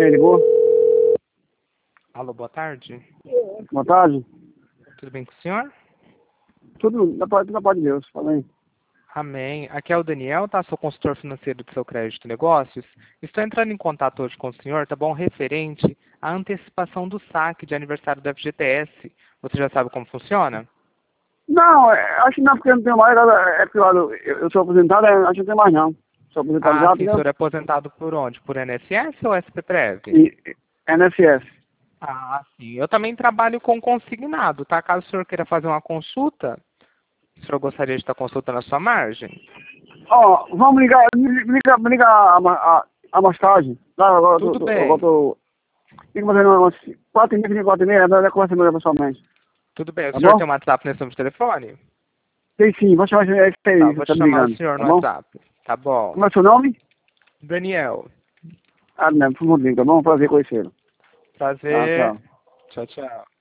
E aí, ligou? Alô, boa tarde. Boa tarde. Tudo bem com o senhor? Tudo na paz de Deus. Fala aí. Amém. Aqui é o Daniel, tá? Sou consultor financeiro do seu crédito e negócios. Estou entrando em contato hoje com o senhor, tá bom? Referente à antecipação do saque de aniversário do FGTS. Você já sabe como funciona? Não, acho que não, porque eu não tenho mais. É porque eu sou aposentado, acho que não tenho mais não. Sou aposentado Ah, já, sim, o entendeu? senhor é aposentado por onde? Por INSS ou SPPREV? E NSS. Ah, sim. Eu também trabalho com consignado, tá? Caso o senhor queira fazer uma consulta, o senhor gostaria de estar consultando a sua margem? Ó, vamos ligar, me liga a mais tarde. Tá, Tudo agora bem. tô... Fica fazendo umas 4h30, 4h30, nós conversamos pessoalmente. Tudo bem. O Tá senhor bom? tem um WhatsApp nesse número de telefone? Tem sim, vou chamar esse Tá, aí, vou você tá te me chamar o ligando. senhor Tá no bom? WhatsApp. Tá bom. Como é o seu nome? Daniel, Ah, não, por favor, tá bom? Prazer conhecê-lo. Tá, prazer. tchau. Tchau, tchau.